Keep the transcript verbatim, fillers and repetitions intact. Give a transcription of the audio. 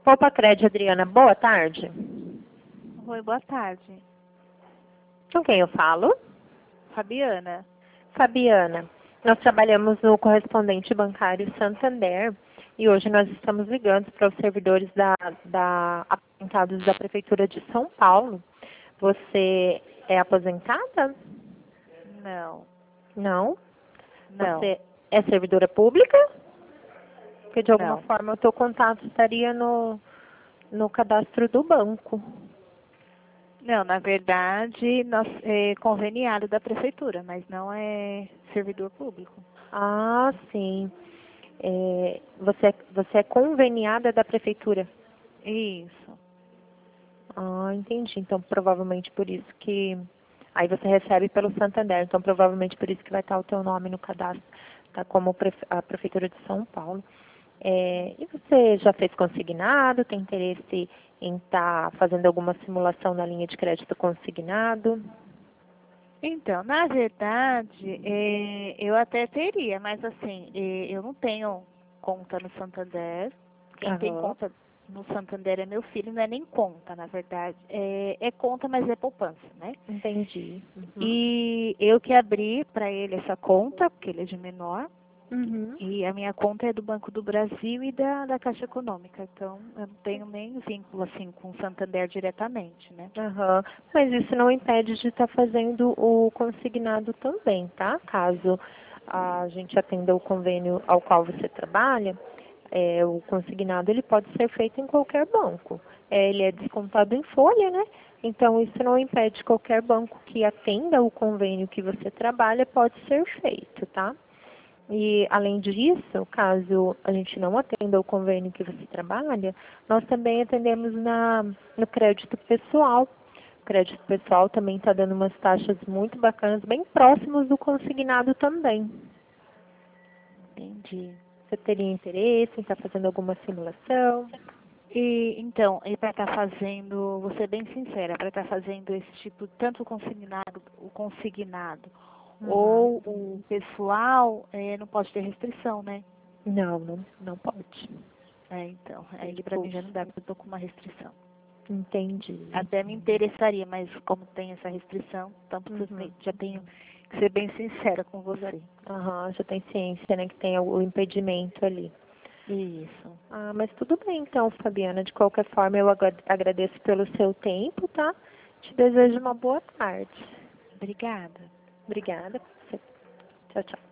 Opa, Cred, Adriana, boa tarde. Oi, boa tarde. Com quem eu falo? Fabiana. Fabiana. Nós trabalhamos no correspondente bancário Santander e hoje nós estamos ligando para os servidores da, da, aposentados da Prefeitura de São Paulo. Você é aposentada? Não. Não? Não. Você é servidora pública? Porque de alguma Não. forma o teu contato estaria no, no cadastro do banco. Não, na verdade, nós é conveniado da prefeitura, mas não é servidor público. Ah, sim. É, você, é- você é conveniada da prefeitura? Isso. Ah, entendi. Então, provavelmente por isso que... Aí você recebe pelo Santander, então provavelmente por isso que vai estar o teu nome no cadastro, tá? Como prefe- a Prefeitura de São Paulo. É, e você já fez consignado? Tem interesse em estar fazendo alguma simulação na linha de crédito consignado? Então, na verdade, é, eu até teria, mas assim, é, eu não tenho conta no Santander. Quem tem Aham. conta no Santander é meu filho, não é nem conta, na verdade. É, é conta, mas é poupança, né? Entendi. Uhum. E eu que abri para ele essa conta, porque ele é de menor, Uhum. e a minha conta é do Banco do Brasil e da, da Caixa Econômica, então eu não tenho nem vínculo assim com o Santander diretamente, né? Aham. Mas isso não impede de estar fazendo o consignado também, tá? Caso a gente atenda o convênio ao qual você trabalha, é, o consignado ele pode ser feito em qualquer banco. É, ele é descontado em folha, né? Então isso não impede qualquer banco que atenda o convênio que você trabalha pode ser feito, tá? E, além disso, caso a gente não atenda o convênio que você trabalha, nós também atendemos na, no crédito pessoal. O crédito pessoal também está dando umas taxas muito bacanas, bem próximas do consignado também. Entendi. Você teria interesse em estar fazendo alguma simulação? E então, e para estar fazendo, vou ser bem sincera, para estar fazendo esse tipo, tanto o consignado, o consignado Uhum. ou o pessoal, é, não pode ter restrição, né? Não, não, não pode. É, então, aí Tem para mim já custo. não dá, porque eu tô com uma restrição. Entendi. Até me interessaria, mas como tem essa restrição, então Uhum. já tenho que ser bem sincera com você. Aham, já tem ciência, né, que tem o impedimento ali. Isso. Ah, mas tudo bem então, Fabiana. De qualquer forma, eu agra- agradeço pelo seu tempo, tá? Te desejo uma boa tarde. Obrigada. Obrigada. Tchau, tchau.